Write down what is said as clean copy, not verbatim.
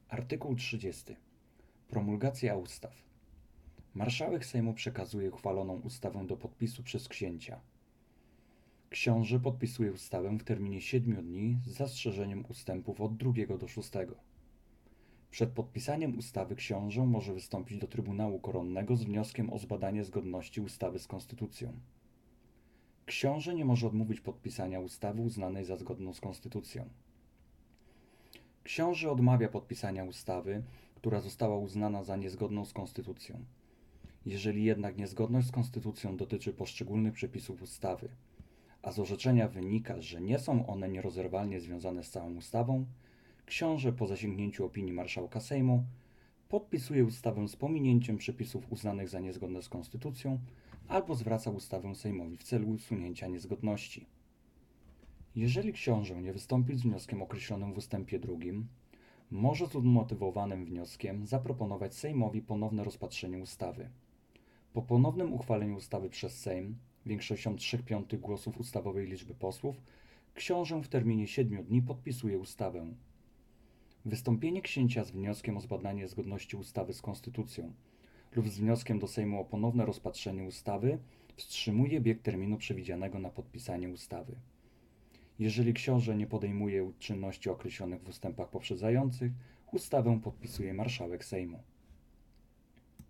Artykuł 30. Promulgacja ustaw. Marszałek Sejmu przekazuje uchwaloną ustawę do podpisu przez księcia. Książę podpisuje ustawę w terminie 7 dni z zastrzeżeniem ustępów od 2 do 6. Przed podpisaniem ustawy książę może wystąpić do Trybunału Koronnego z wnioskiem o zbadanie zgodności ustawy z konstytucją. Książę nie może odmówić podpisania ustawy uznanej za zgodną z konstytucją. Książę odmawia podpisania ustawy, która została uznana za niezgodną z konstytucją. Jeżeli jednak niezgodność z konstytucją dotyczy poszczególnych przepisów ustawy, a z orzeczenia wynika, że nie są one nierozerwalnie związane z całą ustawą, książę po zasięgnięciu opinii marszałka Sejmu podpisuje ustawę z pominięciem przepisów uznanych za niezgodne z konstytucją albo zwraca ustawę Sejmowi w celu usunięcia niezgodności. Jeżeli książę nie wystąpi z wnioskiem określonym w ustępie 2, może z umotywowanym wnioskiem zaproponować Sejmowi ponowne rozpatrzenie ustawy. Po ponownym uchwaleniu ustawy przez Sejm większością 3/5 głosów ustawowej liczby posłów, książę w terminie 7 dni podpisuje ustawę. Wystąpienie księcia z wnioskiem o zbadanie zgodności ustawy z konstytucją lub z wnioskiem do Sejmu o ponowne rozpatrzenie ustawy wstrzymuje bieg terminu przewidzianego na podpisanie ustawy. Jeżeli książę nie podejmuje czynności określonych w ustępach poprzedzających, ustawę podpisuje marszałek Sejmu.